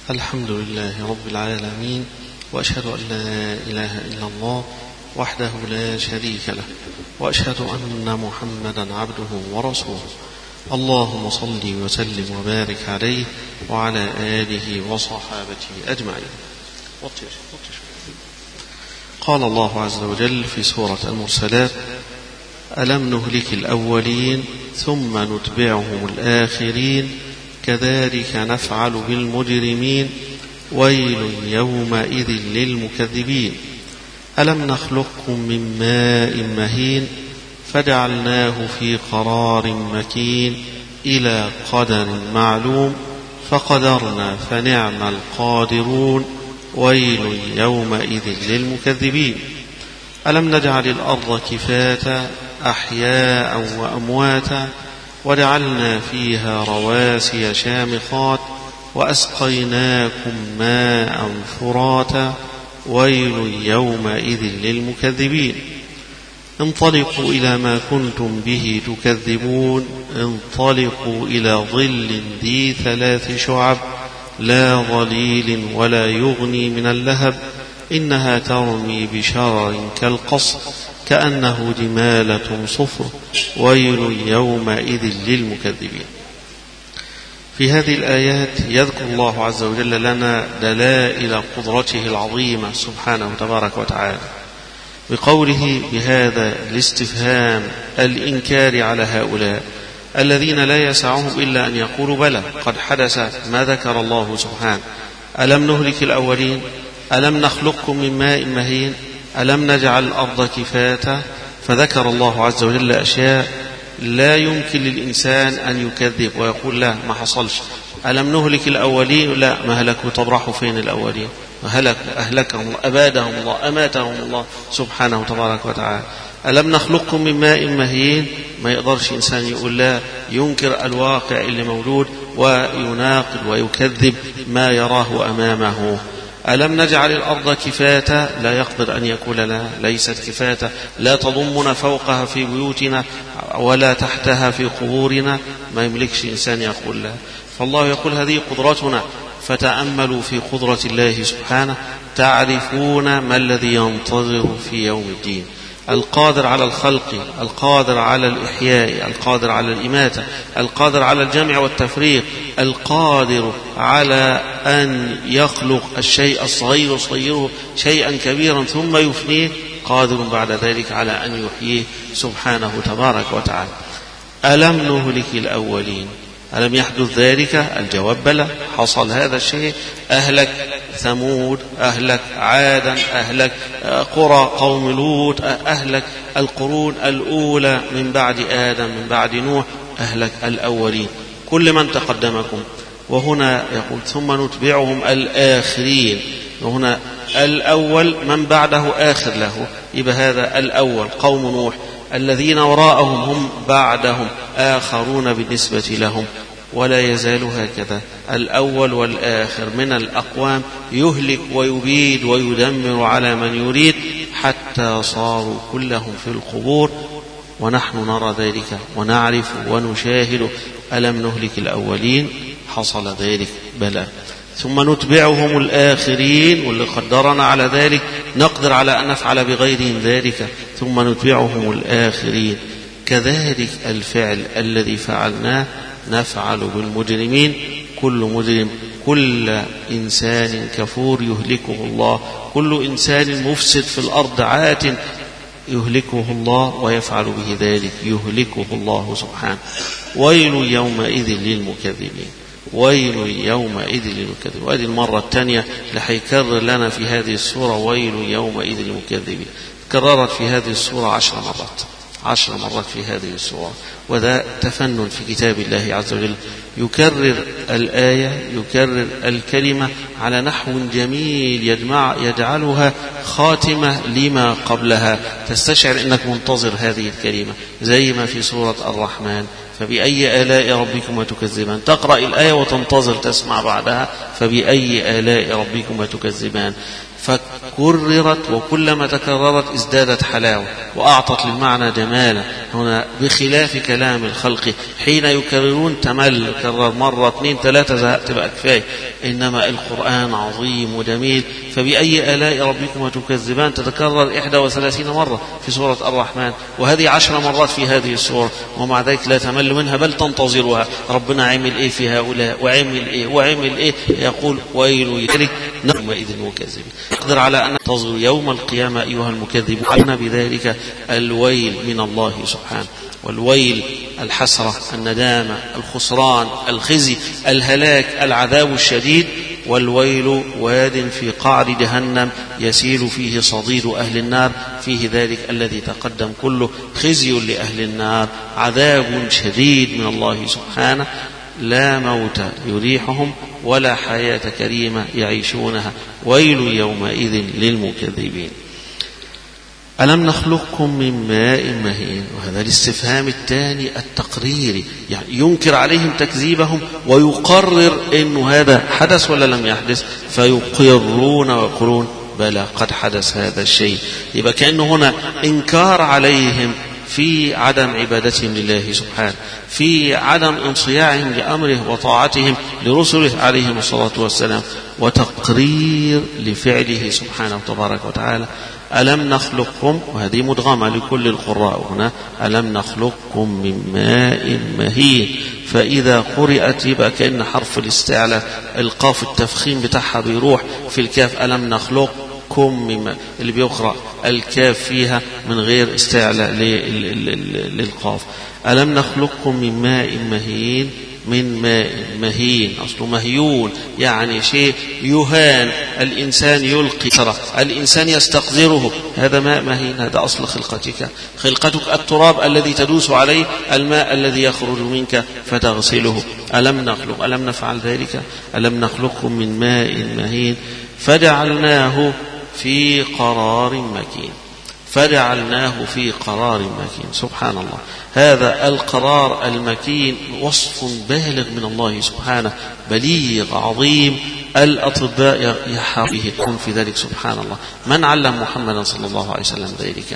الحمد لله رب العالمين، وأشهد أن لا إله إلا الله وحده لا شريك له، وأشهد أن محمدا عبده ورسوله. اللهم صل وسلم وبارك عليه وعلى آله وصحابته أجمعين. قال الله عز وجل في سورة المرسلات: ألم نهلك الأولين ثم نتبعهم الآخرين كذلك نفعل بالمجرمين ويل يومئذ للمكذبين. ألم نخلقكم من ماء مهين فجعلناه في قرار مكين إلى قدر معلوم فقدرنا فنعم القادرون ويل يومئذ للمكذبين. ألم نجعل الأرض كفاتا أحياء وأمواتا وجعلنا فيها رواسي شامخات وأسقيناكم ماء فراتا ويل يومئذ للمكذبين. انطلقوا إلى ما كنتم به تكذبون انطلقوا إلى ظل ذي 3 شعب لا ظليل ولا يغني من اللهب إنها ترمي بشرر كالقصر كأنه جمالة صفر ويل يومئذ للمكذبين. في هذه الآيات يذكر الله عز وجل لنا دلائل قدرته العظيمة سبحانه تبارك وتعالى بقوله بهذا الاستفهام الإنكار على هؤلاء الذين لا يسعهم إلا أن يقولوا بلى قد حدث ما ذكر الله سبحانه. ألم نهلك الأولين ألم نخلقكم من ماء مهين ألم نجعل الأرض كفاتا، فذكر الله عز وجل أشياء لا يمكن للإنسان أن يكذب ويقول لا ما حصلش. ألم نهلك الأولين، لا ما هلكوا، تبرحوا فين الأولين؟ أهلكهم أبادهم الله أماتهم الله سبحانه تبارك وتعالى. ألم نخلقكم من ماء مهين، ما يقدرش إنسان يقول لا، ينكر الواقع اللي موجود ويناقض ويكذب ما يراه أمامه. ألم نجعل الأرض كفاتا، لا يقدر أن يقول لا ليست كفاتا، لا تضمنا فوقها في بيوتنا ولا تحتها في قبورنا، ما يملكش إنسان يقول لا. فالله يقول هذه قدرتنا، فتأملوا في قدرة الله سبحانه تعرفون ما الذي ينتظر في يوم الدين. القادر على الخلق، القادر على الإحياء، القادر على الإماتة، القادر على الجمع والتفريق، القادر على أن يخلق الشيء الصغير صغيره شيئا كبيرا ثم يفنيه، قادر بعد ذلك على أن يحييه سبحانه تبارك وتعالى. ألم نهلك الأولين، ألم يحدث ذلك؟ الجواب بلى، حصل هذا الشيء. أهلك ثمود، أهلك عادا، أهلك قرى قوم لوط، أهلك القرون الأولى من بعد آدم من بعد نوح، أهلك الأولين كل من تقدمكم. وهنا يقول ثم نتبعهم الآخرين، وهنا الأول من بعده آخر له، يبقى هذا الأول قوم نوح، الذين وراءهم هم بعدهم آخرون بالنسبة لهم، ولا يزال هكذا الأول والآخر من الأقوام يهلك ويبيد ويدمر على من يريد حتى صاروا كلهم في القبور، ونحن نرى ذلك ونعرف ونشاهد. ألم نهلك الأولين، حصل ذلك بلى. ثم نتبعهم الآخرين، واللي قدرنا على ذلك نقدر على أن نفعل بغيرهم ذلك. ثم نتبعهم الآخرين كذلك الفعل الذي فعلناه نفعل بالمجرمين. كل مجرم، كل إنسان كفور يهلكه الله، كل إنسان مفسد في الأرض عات يهلكه الله ويفعل به ذلك، يهلكه الله سبحانه. ويل يومئذ للمكذبين، ويل يومئذ للمكذبين. وهذه المرة الثانية اللي هيكرر لنا في هذه السورة ويل يومئذ للمكذبين، كررت في هذه السورة 10 مرات، 10 مرات في هذه السورة. وذا تفنن في كتاب الله عز وجل، يكرر الآية، يكرر الكلمة على نحو جميل يجعلها خاتمة لما قبلها، تستشعر أنك منتظر هذه الكلمة، زي ما في سورة الرحمن فبأي آلاء ربكما تكذبان، تقرأ الآية وتنتظر تسمع بعدها فبأي آلاء ربكما تكذبان. فكررت، وكلما تكررت ازدادت حلاوة وأعطت للمعنى جمالا. هنا بخلاف كلام الخلق حين يكررون تمل، كرر مرة 2 3 زهقت بقى كفاية. إنما القرآن عظيم وجميل. فبأي آلاء ربكما تكذبان تتكرر 31 مرة في سورة الرحمن، وهذه 10 مرات في هذه السورة، ومع ذلك لا تمل منها بل تنتظرها. ربنا عمل إيه في هؤلاء وعمل إيه وعمل إيه، يقول ويل يومئذ المكذبين. اقدر على أن ننتظر يوم القيامة أيها المكذبون، علينا بذلك الويل من الله سبحانه. والويل الحسرة، الندامة، الخسران، الخزي، الهلاك، العذاب الشديد. والويل واد في قعر جهنم يسيل فيه صديد أهل النار، فيه ذلك الذي تقدم كله، خزي لأهل النار، عذاب شديد من الله سبحانه، لا موت يريحهم ولا حياة كريمة يعيشونها. ويل يومئذ للمكذبين. ألم نخلقكم من ماء مهين. وهذا الاستفهام الثاني التقريري، يعني ينكر عليهم تكذيبهم ويقرر إنه هذا حدث ولا لم يحدث، فيقرون ويقولون بلى قد حدث هذا الشيء. يبقى كأنه هنا إنكار عليهم في عدم عبادتهم لله سبحانه، في عدم انصياعهم لأمره وطاعتهم لرسله عليهم الصلاة والسلام، وتقرير لفعله سبحانه وتبارك وتعالى. ألم نخلقكم، وهذه مدغمة لكل القراء هنا، ألم نخلقكم من ماء مهين. فإذا قرأت يبقى كأن حرف الاستعلاء القاف التفخيم بتاعها بيروح في الكاف، ألم نخلقكم من ماء، اللي بيقرأ الكاف فيها من غير استعلاء للقاف. ألم نخلقكم من ماء مهين. من ماء مهين أصله مهيون، يعني شيء يهان، الإنسان يلقي ترى، الإنسان يستقذره. هذا ماء مهين، هذا أصل خلقتك التراب الذي تدوس عليه، الماء الذي يخرج منك فتغسله. ألم نفعل ذلك. ألم نخلقكم من ماء مهين فجعلناه في قرار مكين. فجعلناه في قرار مكين. سبحان الله، هذا القرار المكين وصف بالغ من الله سبحانه، بليغ عظيم. الأطباء يحاولون في ذلك سبحان الله. من علم محمدا صلى الله عليه وسلم ذلك؟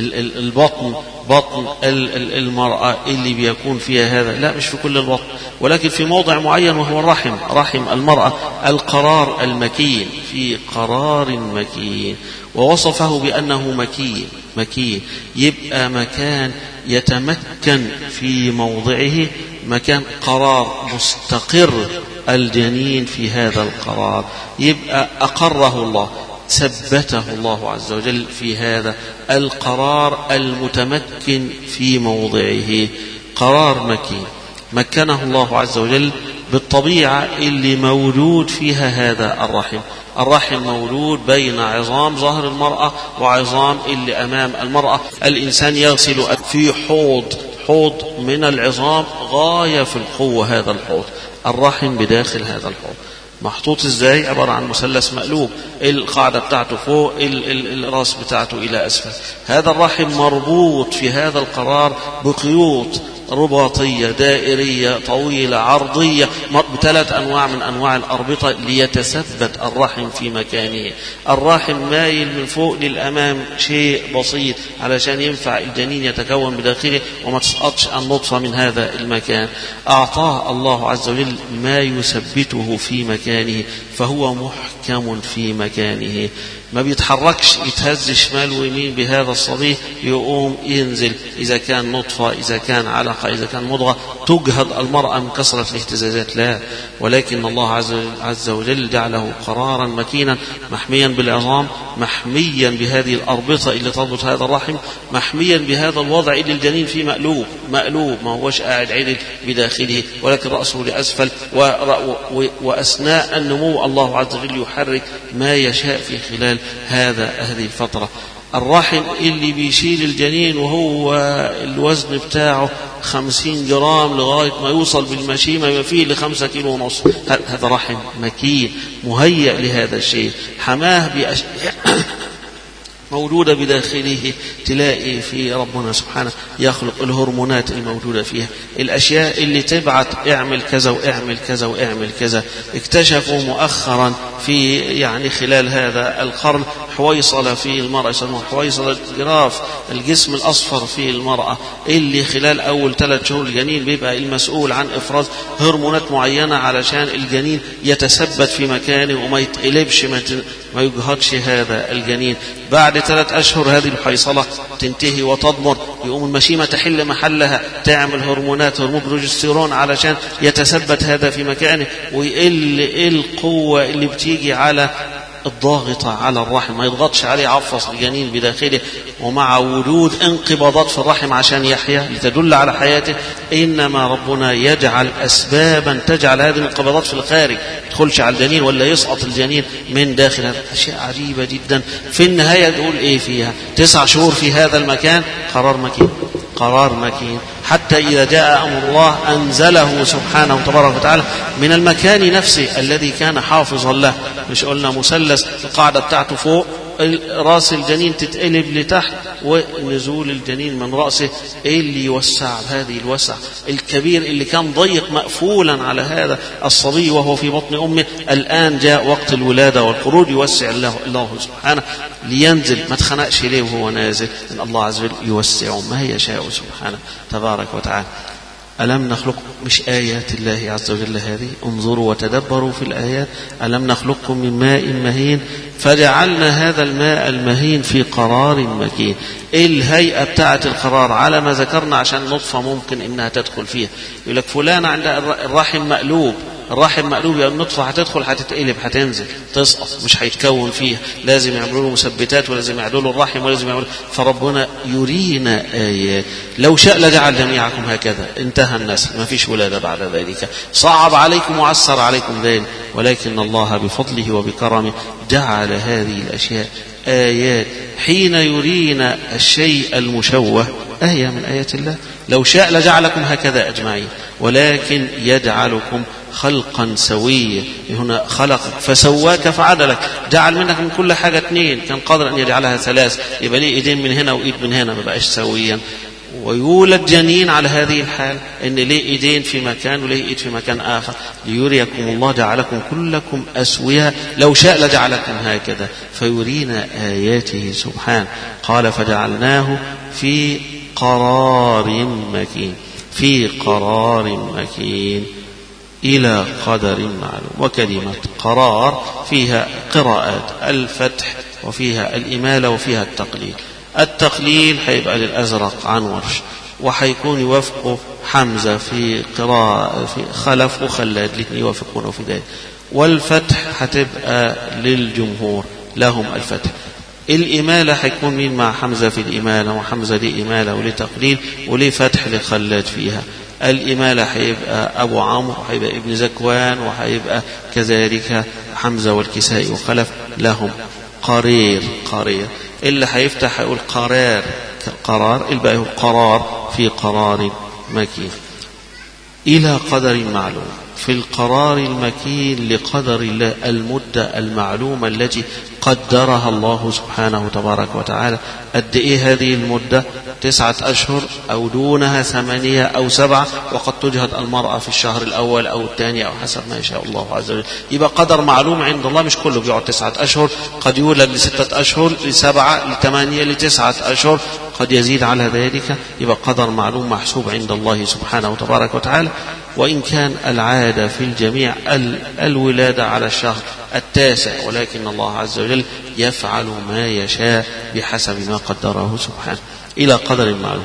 بطن المرأة اللي بيكون فيها هذا، لا مش في كل البطن، ولكن في موضع معين وهو الرحم، رحم المرأة. القرار المكين، في قرار مكين، ووصفه بأنه مكين، يبقى مكان يتمكن في موضعه، مكان قرار مستقر الجنين في هذا القرار، يبقى أقره الله، ثبته الله عز وجل في هذا القرار المتمكن في موضعه. قرار مكين مكنه الله عز وجل بالطبيعة اللي موجود فيها هذا الرحم مولود بين عظام ظهر المرأة وعظام اللي أمام المرأة. الإنسان يغسل في حوض من العظام غاية في القوة. هذا الحوض الرحم بداخل هذا الحوض محطوط ازاي؟ عبارة عن مثلث مقلوب، القاعدة بتاعته فوق، الراس بتاعته إلى أسفل. هذا الرحم مربوط في هذا القرار بخيوط رباطية دائرية طويلة عرضية ب3 أنواع من أنواع الأربطة ليتثبت الرحم في مكانه. الرحم مايل من فوق للأمام شيء بسيط علشان ينفع الجنين يتكون بداخله وما تسقطش النطفة من هذا المكان. أعطاه الله عز وجل ما يثبته في مكانه، فهو محكم في مكانه، ما بيتحركش، يتهز شمال ويمين بهذا الصبي، يقوم ينزل. إذا كان نطفة، إذا كان علقة، إذا كان مضغة، تجهد المرأة من كثرة الاهتزازات، لا، ولكن الله عز وجل جعله قرارا مكينا، محميا بالعظام، محميا بهذه الأربطة اللي تربط هذا الرحم، محميا بهذا الوضع اللي الجنين فيه مقلوب، ما هوش قاعد عدل بداخله، ولكن رأسه لأسفل، وأثناء النمو الله عز وجل يحرك ما يشاء في خلال هذه الفترة. الرحم اللي بيشيل الجنين وهو الوزن بتاعه 50 جرام لغاية ما يوصل بالمشيمة ما فيه ل5 كيلو ونص، هذا رحم مكين مهيأ لهذا الشيء، حماه موجودة بداخله. تلاقي في ربنا سبحانه يخلق الهرمونات الموجودة فيها، الأشياء اللي تبعت اعمل كذا واعمل كذا واعمل كذا. اكتشفوا مؤخرا في يعني خلال هذا القرن حويصلة في المرأة، يسموها حويصلة الجراف، الجسم الأصفر في المرأة، اللي خلال أول 3 شهور الجنين بيبقى المسؤول عن إفراز هرمونات معينة علشان الجنين يتثبت في مكانه وما يتقلبش، ما يجهضش هذا الجنين. بعد 3 أشهر هذه الحيصلة تنتهي وتضمر، يقوم المشيمة تحل محلها، تعمل هرمونات، هرمون بروجستيرون علشان يتثبت هذا في مكانه، ويقل القوة اللي بتيجي على الضاغطة على الرحم، ما يضغطش عليه، يعفص الجنين بداخله. ومع وجود انقباضات في الرحم عشان يحيا لتدل على حياته، إنما ربنا يجعل أسبابا تجعل هذه الانقباضات في الخارج، تدخلش على الجنين ولا يسقط الجنين من داخل. أشياء عجيبة جدا. في النهاية تقول إيه فيها؟ 9 شهور في هذا المكان، قرار مكين، قرار مكين، حتى إذا جاء أمر الله أنزله سبحانه تبارك وتعالى من المكان نفسه الذي كان حافظا له. مش قلنا مثلث القاعدة بتاعته فوق، راس الجنين تتقلب لتحت، ونزول الجنين من رأسه اللي يوسع هذه الوسع الكبير اللي كان ضيق مقفولا على هذا الصبي وهو في بطن أمه. الآن جاء وقت الولادة والخروج، يوسع الله سبحانه لينزل، ما تخنقش ليه وهو نازل، إن الله عز وجل يوسع ما يشاء سبحانه تبارك وتعالى. ألم نخلق، مش آيات الله عز وجل هذه؟ انظروا وتدبروا في الآيات. ألم نخلقكم من ماء مهين فجعلنا هذا الماء المهين في قرار مكين. الهيئة بتاعة القرار على ما ذكرنا، عشان نطفة ممكن إنها تدخل فيها. يقول لك فلان عند الرحم مقلوب، الرحم مقلوب، يعني النطفة هتدخل هتتقلب هتنزل تسقط، مش هيتكون فيها، لازم يعملوا له مثبتات ولازم يعدلوا له الرحم ولازم يعملوا. فربنا يرينا آيات. لو شاء لجعل جميعكم هكذا، انتهى النسل، ما فيش ولادة بعد ذلك. صعب عليكم وعسر عليكم ذلك، ولكن الله بفضله وبكرمه جعل هذه الأشياء آيات. حين يرينا الشيء المشوه آية من آيات الله. لو شاء لجعلكم هكذا أجمعين، ولكن يجعلكم خلقا سويا. هنا خلق فسواك فعدلك، جعل منك من كل حاجة 2، كان قادر أن يجعلها 3، يبقى ليه إيدين من هنا وإيد من هنا، ما بقاش سويا. ويولد جنين على هذه الحال، إن ليه إيدين في مكان وليه إيد في مكان آخر، ليريكم الله جعلكم كلكم أسوياء. لو شاء لجعلكم هكذا، فيرينا آياته سبحانه. قال فجعلناه في قرار مكين، في قرار مكين إلى قدر معلوم. وكلمة قرار فيها قراءات، الفتح وفيها الإمالة وفيها التقليل. التقليل هيبقى للأزرق عن ورش، وهيكون يوافقه حمزة في قراءة في خلف وخلاد، الاثنين يوافقونه في ذلك. والفتح هتبقى للجمهور لهم الفتح. الإمالة هيكون مين مع حمزة في الإمالة، وحمزة دي إمالة ولتقليل وليه فتح للخلاد فيها. الإمالة هيبقى أبو عمرو، وهيبقى ابن زكوان، وهيبقى كذلك حمزة والكسائي وخلف لهم قرير. قرير اللي هيفتح هيقول قرار، قرار الباقي قرار في قرار مكين إلى قدر معلوم. في القرار المكين لقدر الله، المدة المعلومة التي قدرها الله سبحانه تبارك وتعالى. قد إيه هذه المدة؟ 9 أشهر أو دونها، 8 أو 7، وقد تجهد المرأة في الشهر الأول أو الثاني أو حسب ما يشاء الله عز وجل. يبقى قدر معلوم عند الله، مش كله بيقعد 9 أشهر، قد يولد ل6 أشهر، ل7، ل8، ل9 أشهر، قد يزيد على ذلك. يبقى قدر معلوم محسوب عند الله سبحانه تبارك وتعالى. وإن كان العادة في الجميع الولادة على الشهر 9، ولكن الله عز وجل يفعل ما يشاء بحسب ما قدره سبحانه إلى قدر معلوم.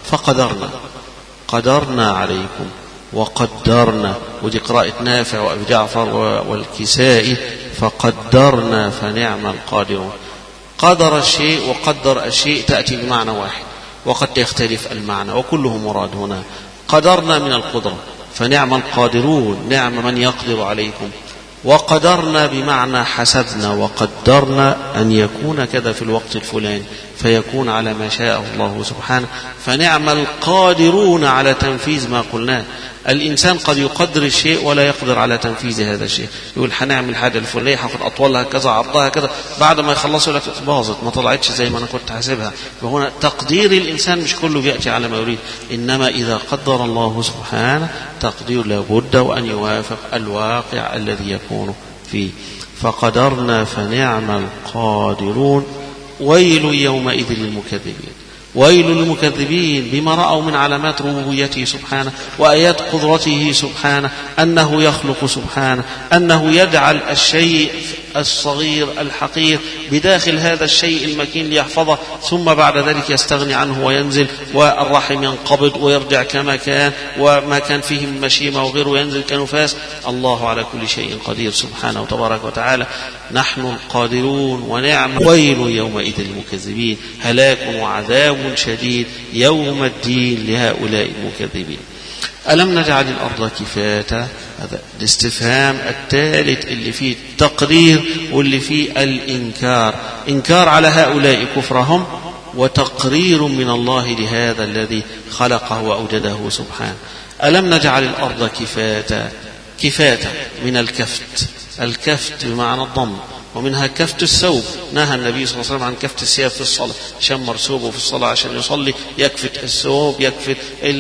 قدرنا عليكم وقدرنا، ودي قراءة نافع وأبي جعفر والكسائي، فقدرنا فنعم القادرون. قدر الشيء وقدر الشيء تأتي بمعنى واحد، وقد يختلف المعنى، وكله مراد هنا. قدرنا من القدرة، فنعم القادرون، نعم من يقدر عليكم. وقدرنا بمعنى حسبنا، وقدرنا أن يكون كذا في الوقت الفلاني، فيكون على ما شاء الله سبحانه. فنعم القادرون على تنفيذ ما قلناه. الإنسان قد يقدر الشيء ولا يقدر على تنفيذ هذا الشيء، يقول هنعمل حاجة الفلانية هاخد أطولها كذا عرضها كذا، بعد ما يخلصوا لك باظت ما طلعتش زي ما أنا كنت حاسبها. فهنا تقدير الإنسان مش كله بيأتي على ما يريد، إنما إذا قدر الله سبحانه تقدير لابد وأن يوافق الواقع الذي يكون فيه. فقدرنا فنعم القادرون. ويل يومئذ للمكذبين. ويل للمكذبين بما رأوا من علامات ربوبيته سبحانه وآيات قدرته سبحانه، أنه يخلق سبحانه، أنه يجعل الشيء الصغير الحقير بداخل هذا الشيء المكين ليحفظه، ثم بعد ذلك يستغني عنه وينزل، والرحم ينقبض ويرجع كما كان، وما كان فيه من مشيمة وغيره ينزل كنفاس. الله على كل شيء قدير سبحانه وتبارك وتعالى. نحن القادرون ونعم. ويل يومئذ للمكذبين، هلاك وعذاب شديد يوم الدين لهؤلاء المكذبين. ألم نجعل الأرض كفاتا؟ هذا الاستفهام الثالث اللي فيه التقرير واللي فيه الإنكار، إنكار على هؤلاء كفرهم وتقرير من الله لهذا الذي خلقه وأوجده سبحانه. ألم نجعل الأرض كفاتا؟ كفاتا من الكفت، الكفت بمعنى الضم، ومنها كفت الثوب. نهى النبي صلى الله عليه وسلم عن كفت الثياب في الصلاة، شمر ثوبه في الصلاة عشان يصلي، يكفت الثوب، يكفت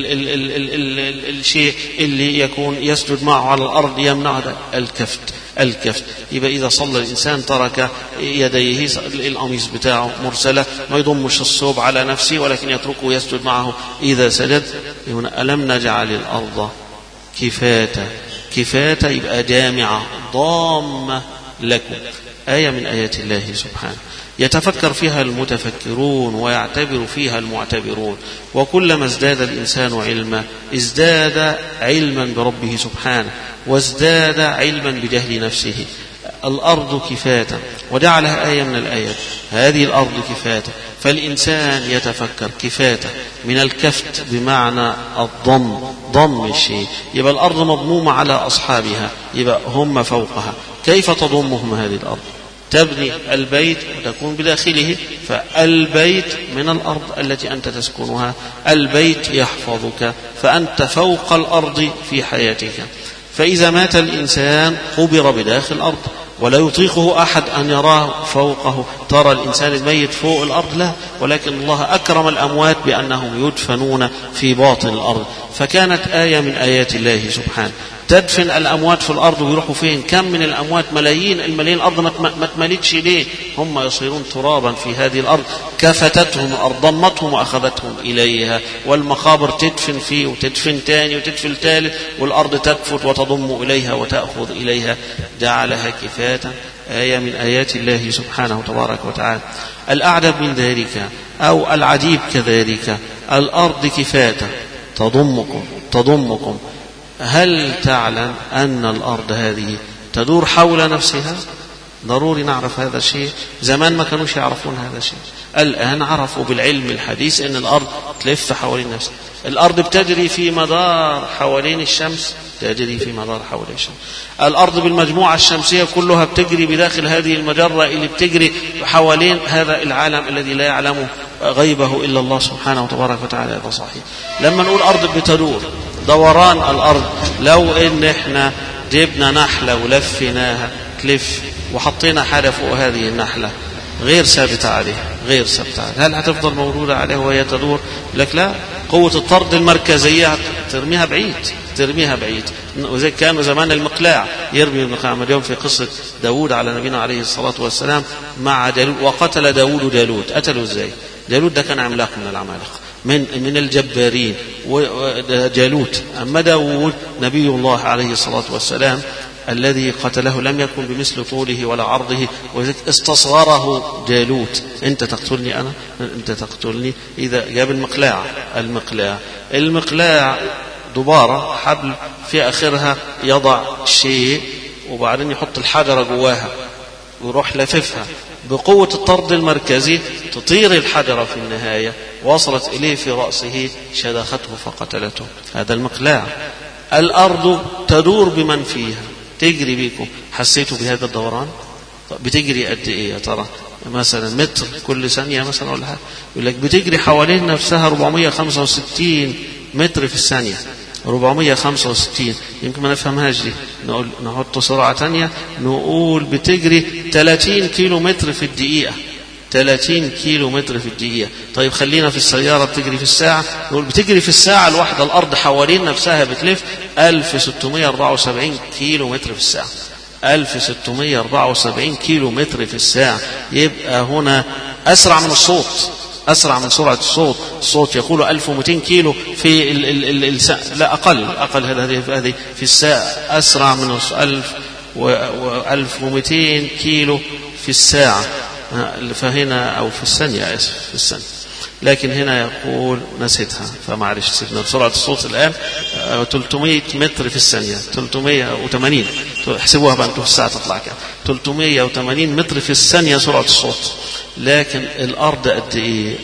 الشيء اللي يكون يسجد معه على الأرض يمنع الكفت. الكفت يبقى إذا صلى الإنسان ترك يديه، القميص بتاعه مرسلة، ما يضمش الثوب على نفسه ولكن يتركه يسجد معه إذا سجد. ألم نجعل الأرض كفاتا؟ كفاتا يبقى جامعة ضامة لكم، آية من آيات الله سبحانه يتفكر فيها المتفكرون ويعتبر فيها المعتبرون. وكلما ازداد الإنسان علما ازداد علما بربه سبحانه وازداد علما بجهل نفسه. الأرض كفاتا وجعلها آية من الآيات، هذه الأرض كفاتا، فالإنسان يتفكر كفاتا من الكفت بمعنى الضم، ضم الشيء، يبقى الأرض مضمومة على أصحابها، يبقى هم فوقها. كيف تضمهم هذه الأرض؟ تبني البيت وتكون بداخله، فالبيت من الأرض التي أنت تسكنها، البيت يحفظك، فأنت فوق الأرض في حياتك. فإذا مات الإنسان قبر بداخل الأرض ولا يطيقه أحد أن يراه فوقه. ترى الإنسان الميت فوق الأرض لا، ولكن الله أكرم الأموات بأنهم يدفنون في باطن الأرض. فكانت آية من آيات الله سبحانه تدفن الأموات في الأرض ويروحوا فين؟ كم من الأموات، ملايين الملايين، الأرض ما تملتش ليه؟ هم يصيرون ترابا في هذه الأرض، كفتتهم الأرض، ضمتهم وأخذتهم إليها. والمقابر تدفن فيه وتدفن تاني وتدفن ثالث، والأرض تكفت وتضم إليها وتأخذ إليها. جعلها كفاتا، آية من آيات الله سبحانه تبارك وتعالى. الأعجب من ذلك أو العجيب كذلك، الأرض كفاتا تضمكم. هل تعلم أن الأرض هذه تدور حول نفسها؟ ضروري نعرف هذا الشيء. زمان ما كانوش يعرفون هذا الشيء، الآن عرفوا بالعلم الحديث أن الأرض تلف حوالين نفسها. الأرض بتجري في مدار حوالين الشمس، تجري في مدار حوالين الشمس. الأرض بالمجموعة الشمسية كلها بتجري بداخل هذه المجرة اللي بتجري حوالين هذا العالم الذي لا يعلمه غيبه إلا الله سبحانه وتبارك وتعالى. هذا صحيح. لما نقول أرض بتدور، دوران الأرض، لو إن إحنا جبنا نحلة ولفيناها تلف وحطينا حاجة فوق هذه النحلة غير ثابتة عليها، غير ثابتة عليها، هل هتفضل موجودة عليها وهي تدور؟ لك لا، قوة الطرد المركزية ترميها بعيد. وزي كانوا زمان المقلاع يرمي المقلاع. اليوم في قصة داود على نبينا عليه الصلاة والسلام مع جالوت، وقتل داود جالوت. قتلوا ازاي؟ جالوت ده كان عملاق من العمالقة، من الجبارين، وجالوت. أما داود نبي الله عليه الصلاة والسلام الذي قتله لم يكن بمثل طوله ولا عرضه، وذلك استصغره جالوت. أنت تقتلني أنا، أنت تقتلني. إذا جاب المقلاع دبارة حبل في آخرها يضع شيء وبعدين يحط الحجرة جواها ويروح لففها بقوة الطرد المركزي، تطير الحجرة في النهاية، وصلت إليه في رأسه شدخته فقتلته. هذا المقلاع. الأرض تدور بمن فيها، تجري بيكم. حسيتوا بهذا الدوران؟ بتجري قد إيه يا ترى؟ مثلا متر كل ثانية مثلا ولا حاجة. يقول لك بتجري حوالين نفسها 465 متر في الثانية. 465. يمكن ما نفهمهاش دي، نحط سرعة تانية، نقول بتجري 30 كيلو متر في الدقيقة. 30 كيلو متر في الدقيقة. طيب خلينا في السيارة بتجري في الساعة، نقول بتجري في الساعة الواحدة الأرض حوالين نفسها بتلف 1674 كيلو متر في الساعة. 1674 كيلو متر في الساعة. يبقى هنا أسرع من الصوت، أسرع من سرعة الصوت. الصوت يقول 1200 كيلو في الساعة، لا أقل هذه في الساعة، أسرع من 1200 كيلو في الساعة. فهنا أو في الثانية، آسف، في الثانية. لكن هنا يقول نسيتها فمعلش سيبنا. بسرعة الصوت الآن 300 متر في الثانية، 380. احسبوها بقى انتوا في الساعة تطلع كام. 380 متر في الثانية سرعة الصوت. لكن الأرض قد إيه؟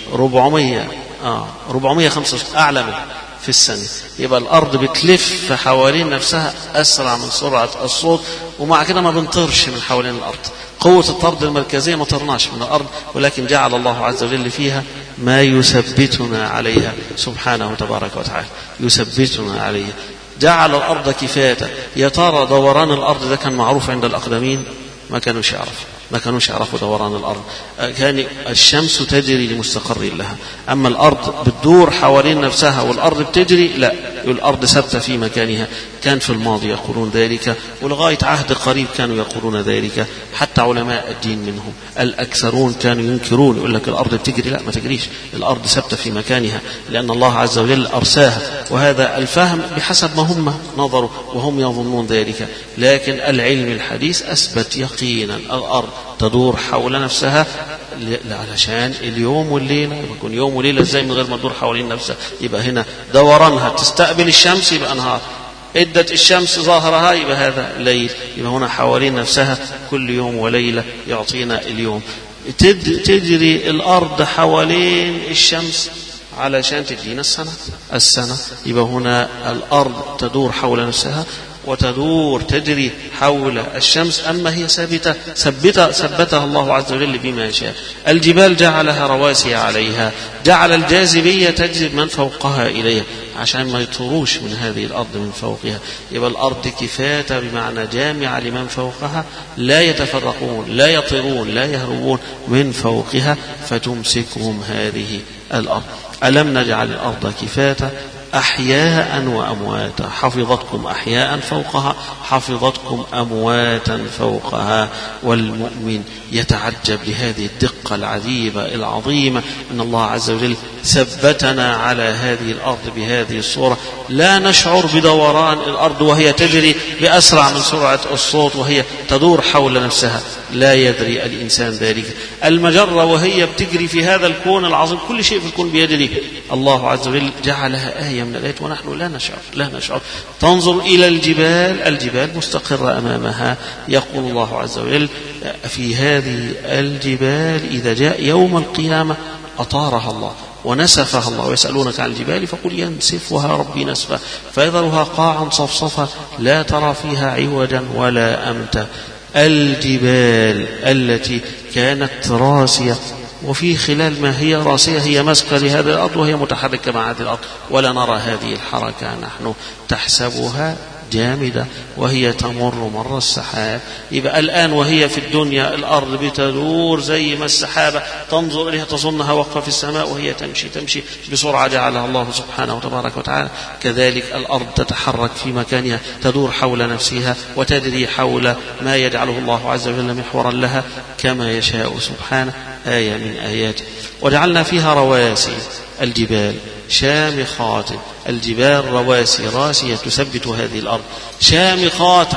405 أعلى منه في الثانية. يبقى الأرض بتلف حوالين نفسها أسرع من سرعة الصوت، ومع كده ما بنطرش من حوالين الأرض. قوة الطرد المركزية ما طرناش من الأرض، ولكن جعل الله عز وجل فيها ما يثبتنا عليها سبحانه تبارك وتعالى، يثبتنا عليها. جعل الأرض كفاتا. يا ترى دوران الأرض ده كان معروف عند الأقدمين؟ ما كانوش يعرفوا دوران الأرض. كان الشمس تجري لمستقر لها، أما الأرض بتدور حوالين نفسها والأرض بتجري لا، الأرض ثابتة في مكانها. كان في الماضي يقولون ذلك، ولغاية عهد قريب كانوا يقولون ذلك، حتى علماء الدين منهم. الأكثرون كانوا ينكرون، يقول لك الأرض بتجري، لا ما تجريش، الأرض ثابتة في مكانها لأن الله عز وجل أرساها. وهذا الفهم بحسب ما هم نظروا وهم يظنون ذلك. لكن العلم الحديث أثبت يقينا الأرض تدور حول نفسها، علشان اليوم والليلة. يكون يوم وليلة ازاي من غير ما تدور حوالين نفسها؟ يبقى هنا دورانها تستقبل الشمس يبقى نهار، ادت الشمس ظاهرها يبقى هذا ليل. يبقى هنا حوالين نفسها كل يوم وليلة يعطينا اليوم. تجري الأرض حوالين الشمس علشان تدينا السنة. يبقى هنا الأرض تدور حول نفسها وتدور تجري حول الشمس، أما هي ثبتها الله عز وجل بما يشاء. الجبال جعلها رواسي عليها، جعل الجاذبية تجذب من فوقها إليها عشان ما يطروش من هذه الأرض من فوقها. يبقى الأرض كفاية بمعنى جامعة لمن فوقها، لا يتفرقون، لا يطيرون، لا يهربون من فوقها فتمسكهم هذه الأرض. ألم نجعل الأرض كفاة أحياء وأمواتا، حفظتكم أحياء فوقها، حفظتكم أمواتا فوقها. والمؤمن يتعجب لهذه الدقة العجيبة العظيمة، أن الله عز وجل ثبتنا على هذه الأرض بهذه الصورة. لا نشعر بدوران الأرض وهي تجري بأسرع من سرعة الصوت وهي تدور حول نفسها، لا يدري الإنسان ذلك. المجرة وهي بتجري في هذا الكون العظيم، كل شيء في الكون بيجري، الله عز وجل جعلها آية من الآيات ونحن لا نشعر. تنظر إلى الجبال مستقرة أمامها. يقول الله عز وجل في هذه الجبال إذا جاء يوم القيامة أطارها الله ونسفها الله. ويسألونك عن الجبال فقل ينسفها ربي نسفا فيذرها قاعا صفصفا لا ترى فيها عوجا ولا أمتا. الجبال التي كانت راسية، وفي خلال ما هي راسية هي مسكة لهذه الأرض وهي متحركة مع هذه الأرض، ولا نرى هذه الحركة نحن. تحسبها جامدة وهي تمر مر السحاب. يبقى الآن وهي في الدنيا الأرض بتدور زي ما السحابة تنظر إليها تظنها واقفة في السماء وهي تمشي بسرعة جعلها الله سبحانه وتبارك وتعالى. كذلك الأرض تتحرك في مكانها، تدور حول نفسها وتجري حول ما يجعله الله عز وجل محورا لها كما يشاء سبحانه. آية من آياته. وجعلنا فيها رواسي، الجبال شامخات، الجبال رواسي راسية تثبت هذه الأرض. شامخات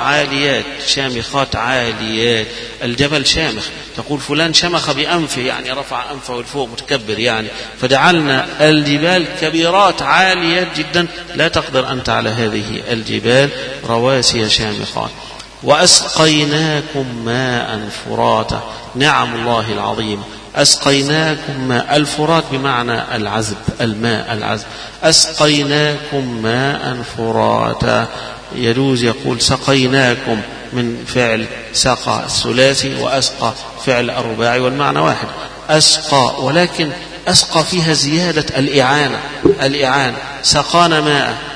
عاليات. الجبل شامخ، تقول فلان شمخ بأنفه، يعني رفع أنفه لفوق متكبر يعني. فجعلنا الجبال كبيرات عاليات جدا لا تقدر أنت على هذه الجبال، رواسي شامخات. وأسقيناكم ماء فراتا، نعم الله العظيم. أسقيناكم ماء، الفرات بمعنى العذب، الماء العذب. أسقيناكم ماء فراتا. يجوز يقول سقيناكم من فعل سقى الثلاثي، وأسقى فعل الرباعي والمعنى واحد. أسقى، ولكن أسقى فيها زيادة الإعانة. سقانا ماء،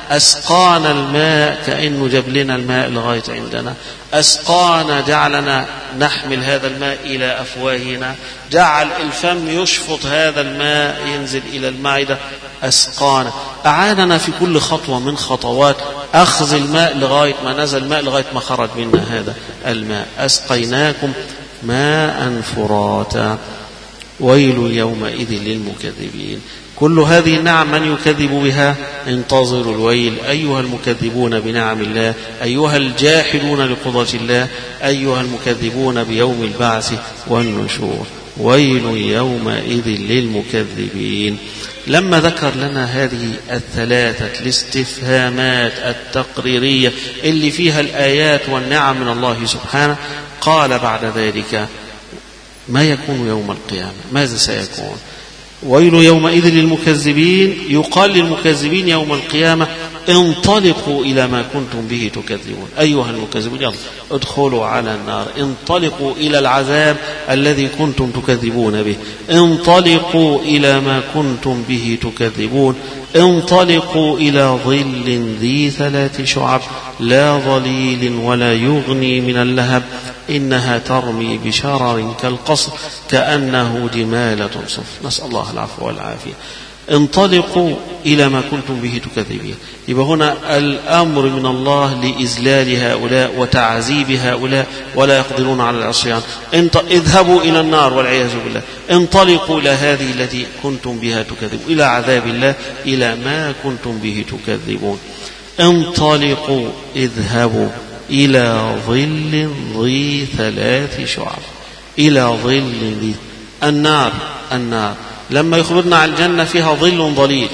أسقانا الماء كأنه جاب لنا الماء لغاية عندنا، أسقانا جعلنا نحمل هذا الماء إلى أفواهنا، جعل الفم يشفط هذا الماء ينزل إلى المعدة، أسقانا، أعاننا في كل خطوة من خطوات أخذ الماء لغاية ما نزل الماء لغاية ما خرج منا هذا الماء. أسقيناكم ماء فراتا ويل يومئذ للمكذبين. كل هذه النعم من يكذب بها؟ انتظروا الويل أيها المكذبون بنعم الله، أيها الجاحدون لقدرة الله، أيها المكذبون بيوم البعث والنشور. ويل يومئذ للمكذبين. لما ذكر لنا هذه الثلاثة الاستفهامات التقريرية اللي فيها الآيات والنعم من الله سبحانه، قال بعد ذلك ما يكون يوم القيامة، ماذا سيكون؟ ويل يومئذ للمكذبين. يقال للمكذبين يوم القيامة انطلقوا إلى ما كنتم به تكذبون، أيها المكذبون يلا ادخلوا على النار، انطلقوا إلى العذاب الذي كنتم تكذبون به، انطلقوا إلى ما كنتم به تكذبون، انطلقوا إلى ظل ذي 3 شعب لا ظليل ولا يغني من اللهب إنها ترمي بشرر كالقصر كأنه جمالة صفر. نسأل الله العفو والعافية. انطلقوا إلى ما كنتم به تكذبين. يبقى هنا الأمر من الله لإذلال هؤلاء وتعذيب هؤلاء ولا يقدرون على العصيان. اذهبوا إلى النار والعياذ بالله، انطلقوا إلى هذه التي كنتم بها تكذبون، إلى عذاب الله، إلى ما كنتم به تكذبون. انطلقوا اذهبوا إلى ظل ذي 3 شعب، إلى ظل ذي النار. لما يخبرنا عن الجنة فيها ظل ظليل،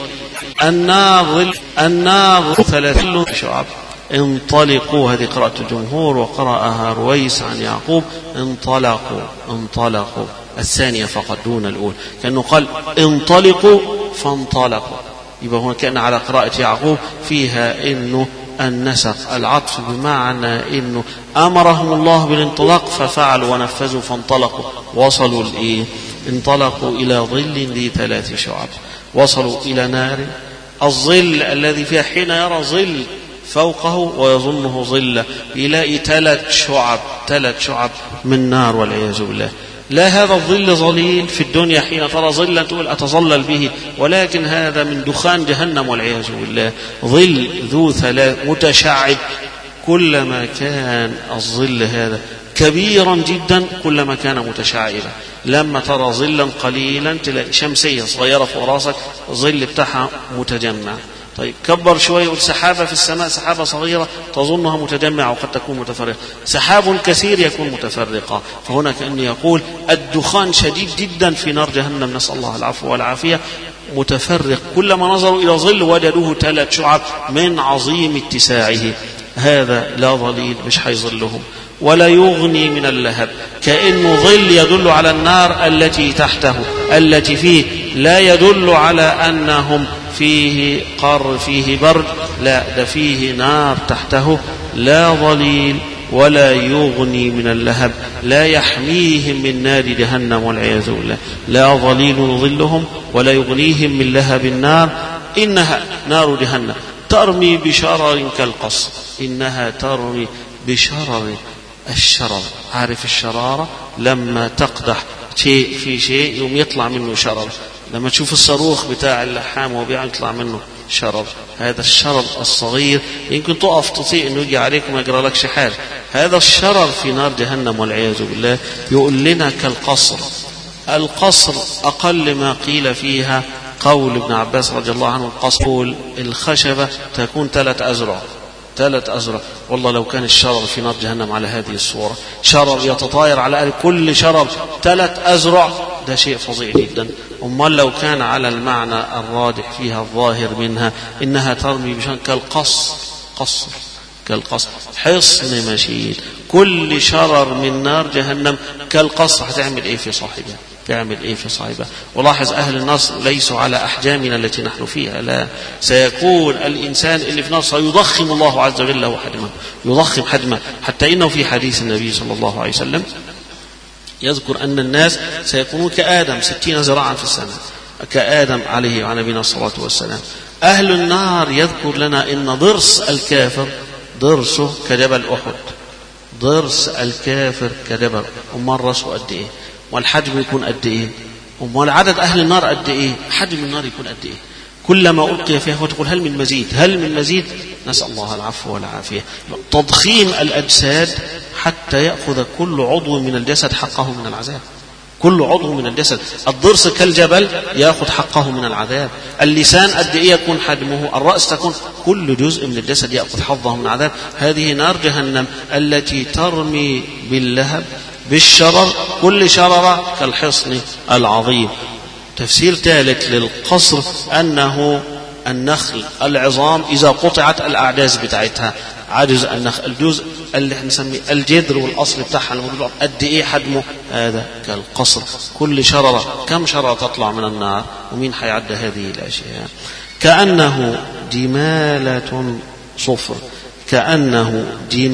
النار 3 شعب. انطلقوا، هذه قراءة الجمهور وقرأها رويس عن يعقوب. انطلقوا الثانية فقط دون الأولى، كأنه قال انطلقوا فانطلقوا. يبقى هنا كان على قراءة يعقوب فيها إنه النسق العطف، بمعنى إنه أمرهم الله بالانطلاق ففعلوا ونفذوا فانطلقوا، وصلوا الإيه؟ انطلقوا إلى ظل ذي 3 شعب، وصلوا إلى نار. الظل الذي فيها حين يرى ظل فوقه ويظنه ظلة، يلاقي 3 شعب من نار والعياذ بالله. لا هذا الظل ظليل في الدنيا حين ترى ظلا تقول أتظلل به، ولكن هذا من دخان جهنم والعياذ بالله. ظل ذو 3 متشعب، كلما كان الظل هذا كبيرا جدا كلما كان متشعبا. لما ترى ظلا قليلا تلاقي شمسية صغيرة فوق راسك الظل بتاعها متجمع. طيب كبر شوية يقول سحابة في السماء، سحابة صغيرة تظنها متجمعة وقد تكون متفرقة، سحاب كثير يكون متفرقة. فهنا كأنه يقول الدخان شديد جدا في نار جهنم، نسأل الله العفو والعافية، متفرق، كلما نظروا إلى ظل وجدوه 3 شعب من عظيم اتساعه. هذا لا ظليل مش حيظلهم، ولا يغني من اللهب، كأنه ظل يدل على النار التي تحته التي فيه، لا يدل على أنهم فيه قر فيه برد، لا ده فيه نار تحته، لا ظليل ولا يغني من اللهب، لا يحميهم من نار جهنم والعياذ بالله. لا ظليل يظلهم ولا يغنيهم من لهب النار. إنها نار جهنم ترمي بشرر كالقصر، إنها ترمي بشرر. الشرر، عارف الشرارة لما تقدح شيء في شيء يوم يطلع منه شرر، لما تشوف الصاروخ بتاع اللحام وبيع يطلع منه شرر. هذا الشرر الصغير يمكن تقف تطيق انه يجي عليك وما يجرى لكش حاجه. هذا الشرر في نار جهنم والعياذ بالله يقول لنا كالقصر. القصر اقل ما قيل فيها قول ابن عباس رضي الله عنه، القصر الخشبه تكون 3 أذرع. والله لو كان الشرر في نار جهنم على هذه الصورة، شرر يتطاير على كل شرر 3 أذرع، ده شيء فظيع جدا. أمال لو كان على المعنى الراجح فيها الظاهر منها إنها ترمي بشان كالقصر حصن مشيد. كل شرر من نار جهنم كالقصر. هتعمل ايه في صاحبها؟ ولاحظ أهل النار ليسوا على أحجامنا التي نحن فيها، لا، سيكون الإنسان اللي في نار سيضخم الله عز وجل له حجمه، يضخم حجمه، حتى إنه في حديث النبي صلى الله عليه وسلم يذكر أن الناس سيكونون كآدم 60 ذراعا في السماء، كآدم عليه وعلى نبينا الصلاة والسلام. أهل النار يذكر لنا إن ضرس الكافر ضرسه كجبل أحد، ضرس الكافر كجبل. أمال رأسه قد إيه؟ والحجم يكون قد إيه؟ أمال عدد أهل النار قد إيه؟ حجم النار يكون قد إيه؟ كلما ألقي فيها فتقول هل من مزيد؟ هل من مزيد؟ نسأل الله العفو والعافية. تضخيم الأجساد حتى يأخذ كل عضو من الجسد حقه من العذاب. كل عضو من الجسد، الضرس كالجبل يأخذ حقه من العذاب، اللسان قد إيه يكون حجمه، الرأس تكون، كل جزء من الجسد يأخذ حظه من العذاب. هذه نار جهنم التي ترمي باللهب بالشرر، كل شررة كالحصن العظيم. تفسير ثالث للقصر أنه النخل العظام إذا قطعت الأعجاز بتاعتها، عجز النخل الجزء اللي نسميه الجذر والأصل بتاعها الموجود قد إيه حجمه، هذا كالقصر. كل شررة، كم شررة تطلع من النار؟ ومين حيعد هذه الأشياء؟ كأنه جمالة صفر، كأنه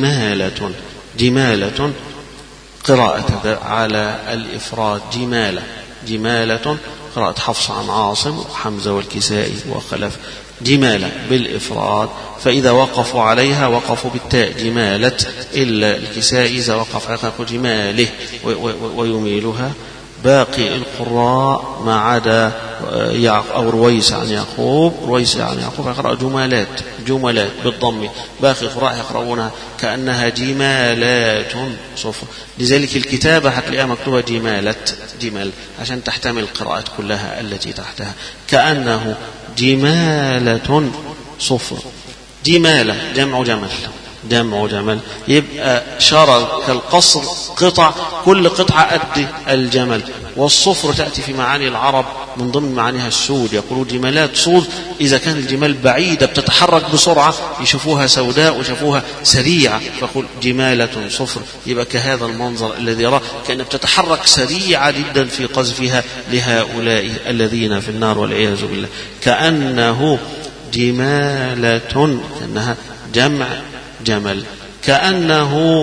جمالة قراءة على الإفراد، جمالة قراءة حفص عن عاصم وحمزة والكسائي وخلف، جمالة بالإفراد، فإذا وقفوا عليها وقفوا بالتاء جمالة، إلا الكسائي إذا وقف عليها جماله ويميلها. باقي القراء ما عدا أو رويس عن يعقوب يقرأ جمالات بالضم. باقي القراء يقرؤونها كأنها جمالات صفر، لذلك الكتابة هتلاقيها مكتوبة جمال عشان تحتمل القراءات كلها التي تحتها. كأنه جمالة صفر، جمالة جمع جمل، يبقى شرر كالقصر، قطع، كل قطعة قد الجمل. والصفر تأتي في معاني العرب من ضمن معانيها السود، يقولون جمالات صود، إذا كان الجمال بعيدة بتتحرك بسرعة يشوفوها سوداء ويشوفوها سريعة، فقل جمالة صفر، يبقى كهذا المنظر الذي يراه كأنها بتتحرك سريعة جدا في قذفها لهؤلاء الذين في النار والعياذ بالله. كأنه جمالة، كأنها جمع جمل، كأنه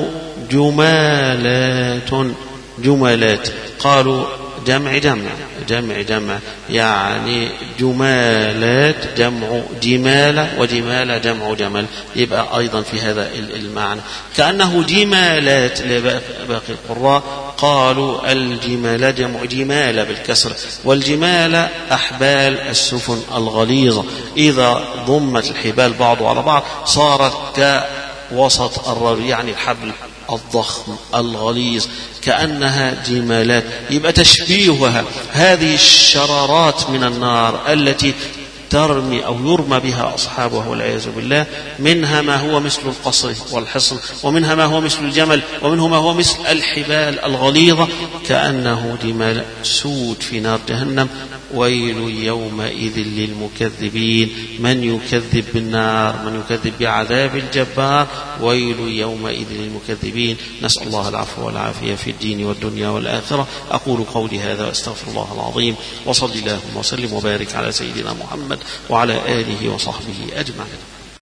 جمالات، قالوا جمع يعني جمالات جمع جمالة، وجمالة جمع جمل، يبقى أيضا في هذا المعنى. كأنه جمالات لباقي القراء، قالوا الجمال جمع جمالة بالكسر، والجمالة أحبال السفن الغليظة، إذا ضمت الحبال بعض على بعض صارت كوسط الرجل، يعني الحبل الضخم الغليظ، كأنها جمالات. يبقى تشبيهها هذه الشرارات من النار التي ترمي أو يرمى بها أصحابه والعياذ بالله، منها ما هو مثل القصر والحصن، ومنها ما هو مثل الجمل، ومنه ما هو مثل الحبال الغليظة، كأنه جمال سود في نار جهنم. ويل يومئذ للمكذبين، من يكذب بالنار، من يكذب بعذاب الجبار، ويل يومئذ للمكذبين. نسأل الله العفو والعافية في الدين والدنيا والآخرة. أقول قولي هذا وأستغفر الله العظيم، وصلي اللهم وسلم وبارك على سيدنا محمد وعلى آله وصحبه أجمعين.